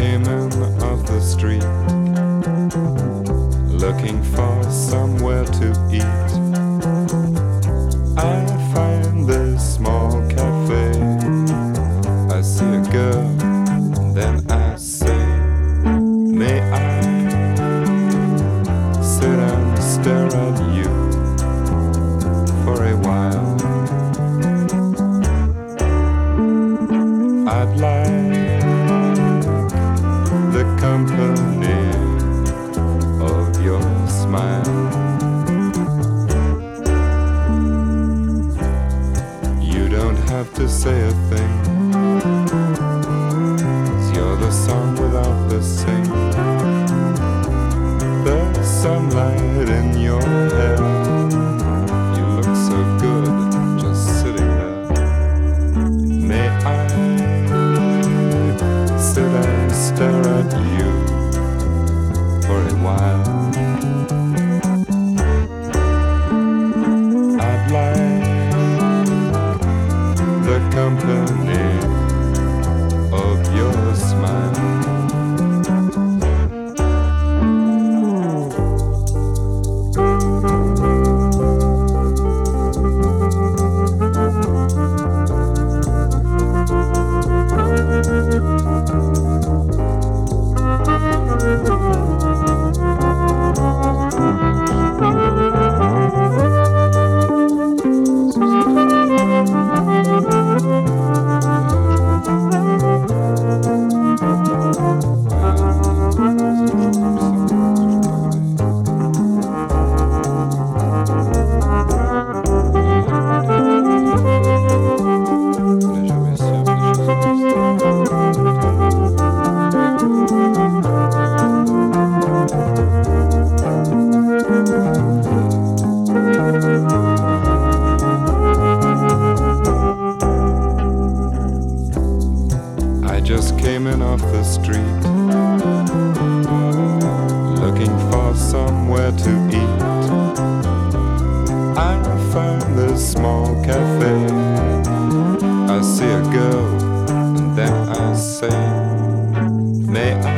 came in off the street, looking for somewhere to eat. I find this small cafe. I see a girl, then I say, may I sit and stare at you for a while? I'd like the company of your smile. You don't have to say a thing, 'cause you're the song without the sing. There's sunlight in your hair. You look so good just sitting there. May I sit and stare at you for a while? I'd like the company of your smile. Just came in off the street, looking for somewhere to eat. I find this small cafe. I see a girl, and then I say, may I